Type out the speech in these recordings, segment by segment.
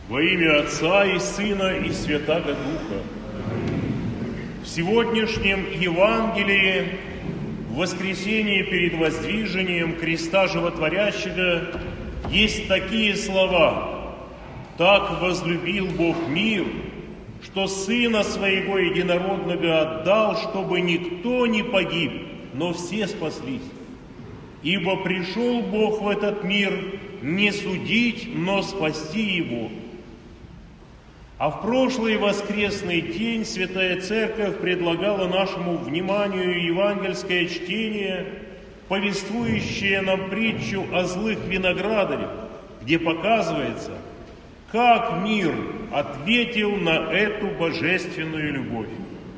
Во имя Отца и Сына и Святаго Духа. В сегодняшнем Евангелии, в воскресенье перед воздвижением креста животворящего, есть такие слова: «Так возлюбил Бог мир, что Сына Своего Единородного отдал, чтобы никто не погиб, но все спаслись. Ибо пришел Бог в этот мир не судить, но спасти его». А в прошлый воскресный день Святая Церковь предлагала нашему вниманию евангельское чтение, повествующее нам притчу о злых виноградарях, где показывается, как мир ответил на эту божественную любовь.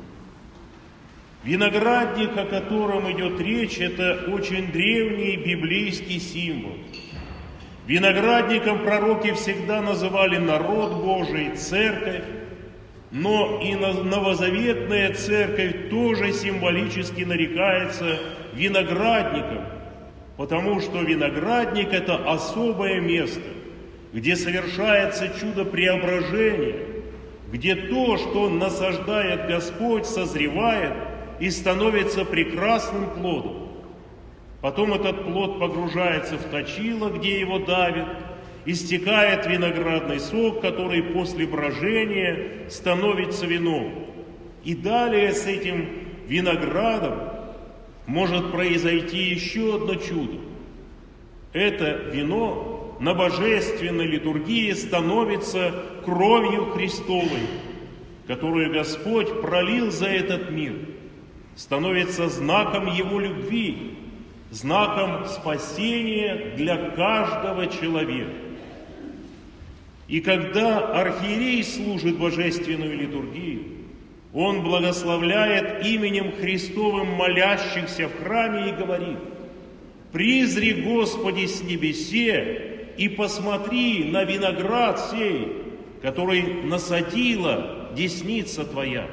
Виноградник, о котором идет речь, это очень древний библейский символ. Виноградником пророки всегда называли народ Божий, церковь, но и новозаветная церковь тоже символически нарекается виноградником, потому что виноградник – это особое место, где совершается чудо преображения, где то, что насаждает Господь, созревает и становится прекрасным плодом. Потом этот плод погружается в точило, где его давят, истекает виноградный сок, который после брожения становится вином. И далее с этим виноградом может произойти еще одно чудо. Это вино на божественной литургии становится кровью Христовой, которую Господь пролил за этот мир, становится знаком Его любви, знаком спасения для каждого человека. И когда архиерей служит божественную литургию, он благословляет именем Христовым молящихся в храме и говорит: «Призри, Господи, с небесе, и посмотри на виноград сей, который насадила десница Твоя».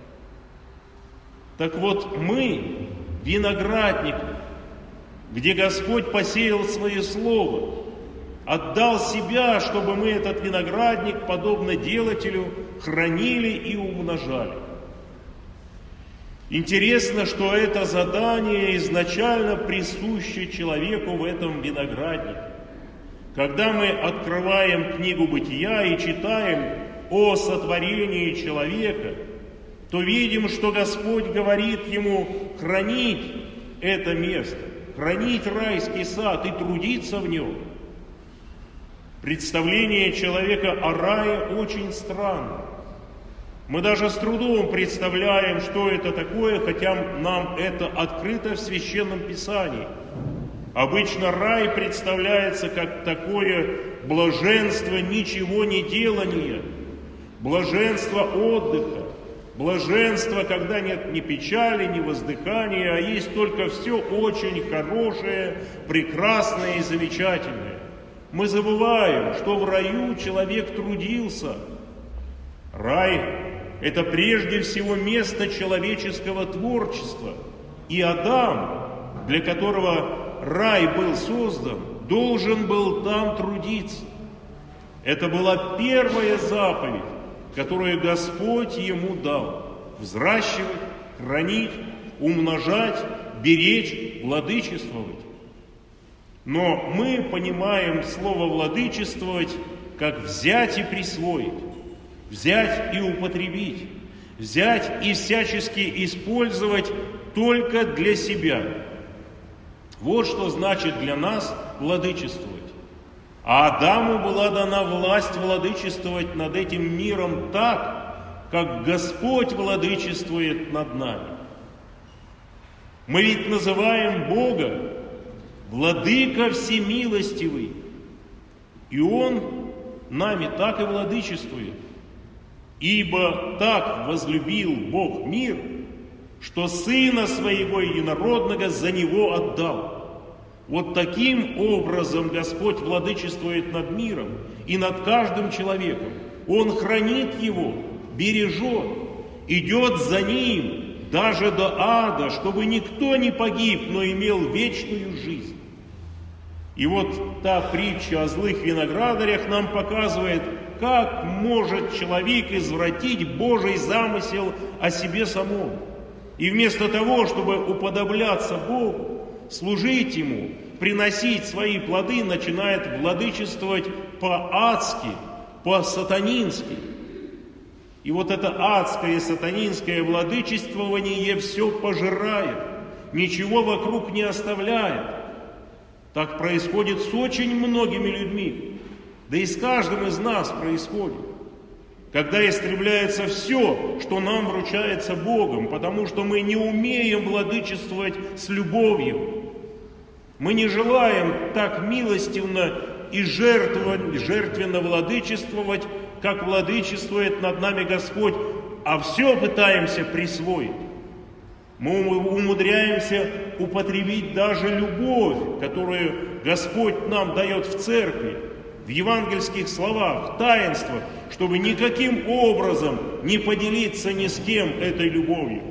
Так вот, мы виноградник, где Господь посеял Свое Слово, отдал Себя, чтобы мы этот виноградник, подобно делателю, хранили и умножали. Интересно, что это задание изначально присуще человеку в этом винограднике. Когда мы открываем книгу Бытия и читаем о сотворении человека, то видим, что Господь говорит ему хранить это место, хранить райский сад и трудиться в нем. Представление человека о рае очень странно. Мы даже с трудом представляем, что это такое, хотя нам это открыто в Священном Писании. Обычно рай представляется как такое блаженство ничего не делания, блаженство отдыха, блаженство, когда нет ни печали, ни воздыхания, а есть только все очень хорошее, прекрасное и замечательное. Мы забываем, что в раю человек трудился. Рай – это прежде всего место человеческого творчества. И Адам, для которого рай был создан, должен был там трудиться. Это была первая заповедь, которую Господь ему дал: взращивать, хранить, умножать, беречь, владычествовать. Но мы понимаем слово «владычествовать» как взять и присвоить, взять и употребить, взять и всячески использовать только для себя. Вот что значит для нас владычествовать. А Адаму была дана власть владычествовать над этим миром так, как Господь владычествует над нами. Мы ведь называем Бога Владыка Всемилостивый, и Он нами так и владычествует. Ибо так возлюбил Бог мир, что Сына Своего Единородного за Него отдал. Вот таким образом Господь владычествует над миром и над каждым человеком. Он хранит его, бережет, идет за ним даже до ада, чтобы никто не погиб, но имел вечную жизнь. И вот та притча о злых виноградарях нам показывает, как может человек извратить Божий замысел о себе самом. И вместо того, чтобы уподобляться Богу, служить Ему, приносить свои плоды, начинает владычествовать по-адски, по-сатанински. И вот это адское сатанинское владычествование все пожирает, ничего вокруг не оставляет. Так происходит с очень многими людьми, да и с каждым из нас происходит, когда истребляется все, что нам вручается Богом, потому что мы не умеем владычествовать с любовью. Мы не желаем так милостивно и жертвенно владычествовать, как владычествует над нами Господь, а все пытаемся присвоить. Мы умудряемся употребить даже любовь, которую Господь нам дает в церкви, в евангельских словах, в таинствах, чтобы никаким образом не поделиться ни с кем этой любовью.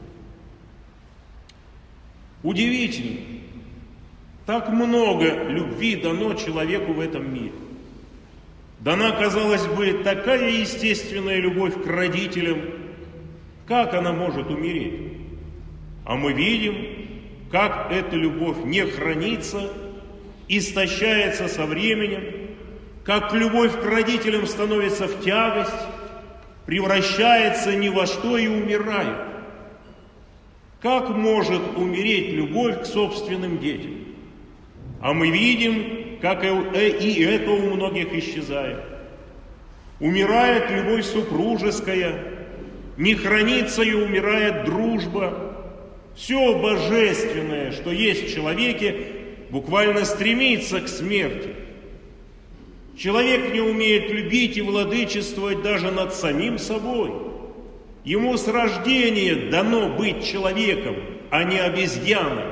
Удивительно, так много любви дано человеку в этом мире. Дана, казалось бы, такая естественная любовь к родителям, как она может умереть? А мы видим, как эта любовь не хранится, истощается со временем, как любовь к родителям становится в тягость, превращается ни во что и умирает. Как может умереть любовь к собственным детям? А мы видим, как и это у многих исчезает. Умирает любовь супружеская, не хранится и умирает дружба. Все божественное, что есть в человеке, буквально стремится к смерти. Человек не умеет любить и владычествовать даже над самим собой. Ему с рождения дано быть человеком, а не обезьяной,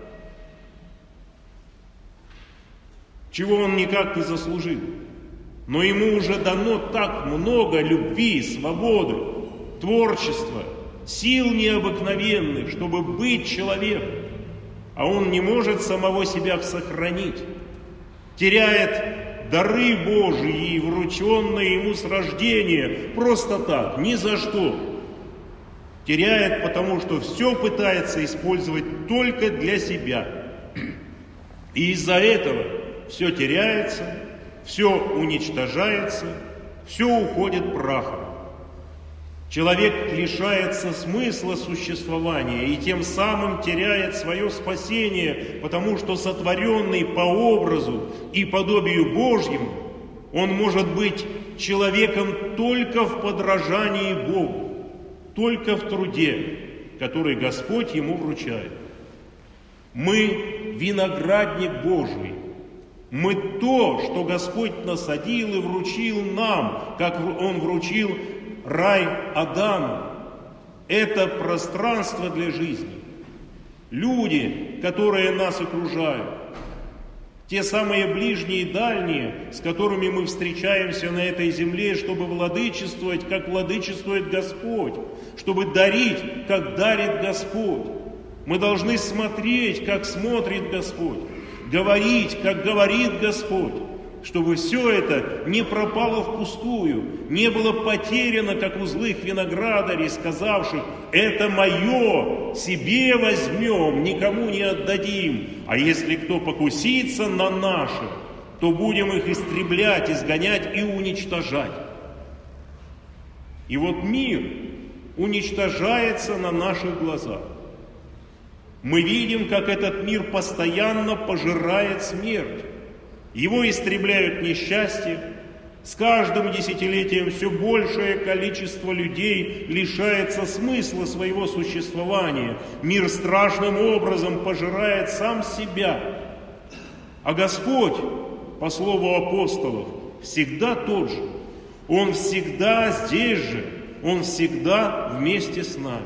чего он никак не заслужил. Но ему уже дано так много любви, свободы, творчества, сил необыкновенных, чтобы быть человеком, а он не может самого себя сохранить, теряет дары Божии, врученные ему с рождения, просто так, ни за что. Теряет, потому что все пытается использовать только для себя. И из-за этого все теряется, все уничтожается, все уходит прахом. Человек лишается смысла существования и тем самым теряет свое спасение, потому что сотворенный по образу и подобию Божьему, он может быть человеком только в подражании Богу, только в труде, который Господь ему вручает. Мы виноградник Божий. Мы то, что Господь насадил и вручил нам, как Он вручил рай Адаму. Это пространство для жизни. Люди, которые нас окружают, те самые ближние и дальние, с которыми мы встречаемся на этой земле, чтобы владычествовать, как владычествует Господь, чтобы дарить, как дарит Господь. Мы должны смотреть, как смотрит Господь, говорить, как говорит Господь, чтобы все это не пропало впустую, не было потеряно, как у злых виноградарей, сказавших: «Это мое, себе возьмем, никому не отдадим, а если кто покусится на наше, то будем их истреблять, изгонять и уничтожать». И вот мир уничтожается на наших глазах. Мы видим, как этот мир постоянно пожирает смерть. Его истребляют несчастья. С каждым десятилетием все большее количество людей лишается смысла своего существования. Мир страшным образом пожирает сам себя. А Господь, по слову апостолов, всегда тот же. Он всегда здесь же. Он всегда вместе с нами.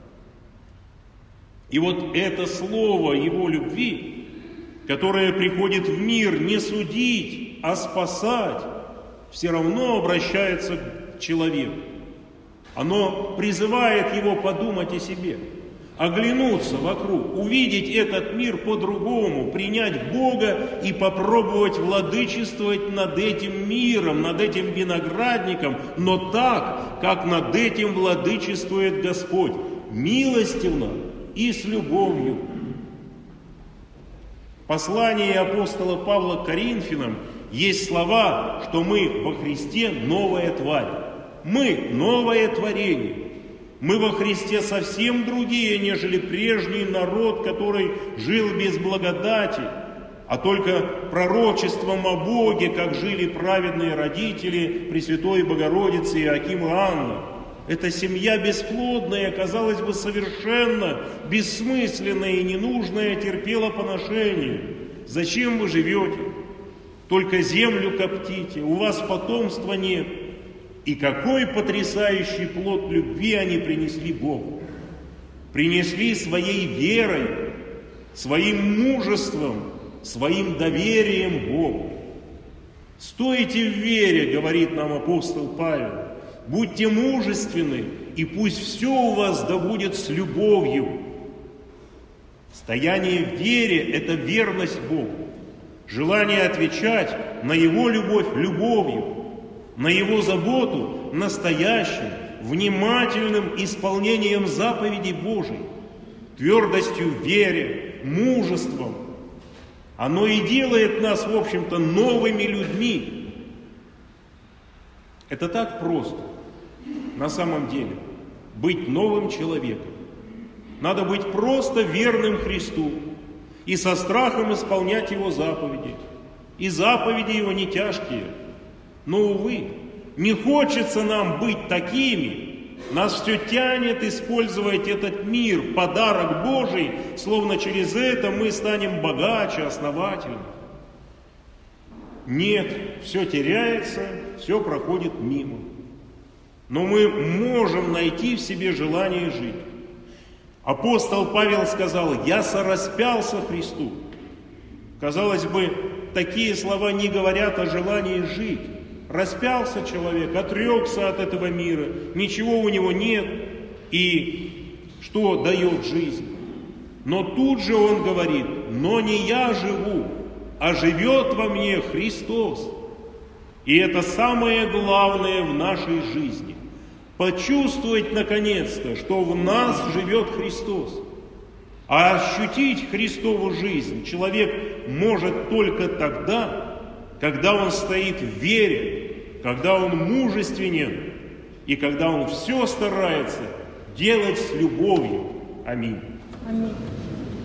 И вот это слово Его любви, которое приходит в мир не судить, а спасать, все равно обращается к человеку. Оно призывает его подумать о себе. оглянуться вокруг, увидеть этот мир по-другому, принять Бога и попробовать владычествовать над этим миром, над этим виноградником, но так, как над этим владычествует Господь, милостивно и с любовью. В послании апостола Павла к Коринфянам есть слова, что мы во Христе новая тварь. Мы новое творение. Мы во Христе совсем другие, нежели прежний народ, который жил без благодати, а только пророчеством о Боге, как жили праведные родители Пресвятой Богородицы Иоаким и Анна. Эта семья бесплодная, казалось бы, совершенно бессмысленная и ненужная, терпела поношение. Зачем вы живете? Только землю коптите, у вас потомства нет. И какой потрясающий плод любви они принесли Богу. Принесли своей верой, своим мужеством, своим доверием Богу. «Стойте в вере», говорит нам апостол Павел, «будьте мужественны, и пусть все у вас да будет с любовью». Стояние в вере – это верность Богу, желание отвечать на Его любовь любовью, на Его заботу настоящим, внимательным исполнением заповедей Божьей, твердостью в вере, мужеством. Оно и делает нас, в общем-то, новыми людьми. Это так просто, на самом деле, быть новым человеком. Надо быть просто верным Христу и со страхом исполнять Его заповеди. И заповеди Его не тяжкие. Но, увы, не хочется нам быть такими. Нас все тянет использовать этот мир, подарок Божий, словно через это мы станем богаче, основательнее. Нет, все теряется, все проходит мимо. Но мы можем найти в себе желание жить. Апостол Павел сказал: «Я сораспялся Христу». Казалось бы, такие слова не говорят о желании жить. Распялся человек, отрекся от этого мира, ничего у него нет, и что дает жизнь? Но тут же он говорит: «Но не я живу, а живет во мне Христос». И это самое главное в нашей жизни. Почувствовать наконец-то, что в нас живет Христос. А ощутить Христову жизнь человек может только тогда, когда он стоит в вере, когда он мужественен и когда он все старается делать с любовью. Аминь. Аминь.